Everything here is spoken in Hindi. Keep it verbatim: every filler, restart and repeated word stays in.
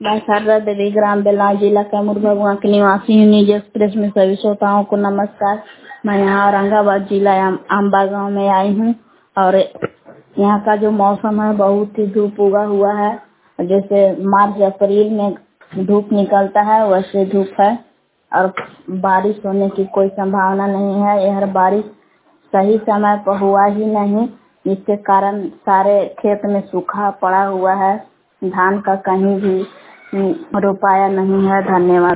मैं शारदा देवी ग्राम बेला जिला कैमूर भगवान की निवासी हूँ। न्यूज एक्सप्रेस में सभी श्रोताओं को नमस्कार। मैं यहाँ औरंगाबाद जिला आम, आम्बा गाँव में आई हूँ और यहाँ का जो मौसम है बहुत ही धूप उगा हुआ है। जैसे मार्च अप्रैल में धूप निकलता है वैसे धूप है और बारिश होने की कोई संभावना नहीं है। यह बारिश सही समय पर हुआ ही नहीं, जिसके कारण सारे खेत में सूखा पड़ा हुआ है। धान का कहीं भी रोपाया नहीं है। धन्यवाद।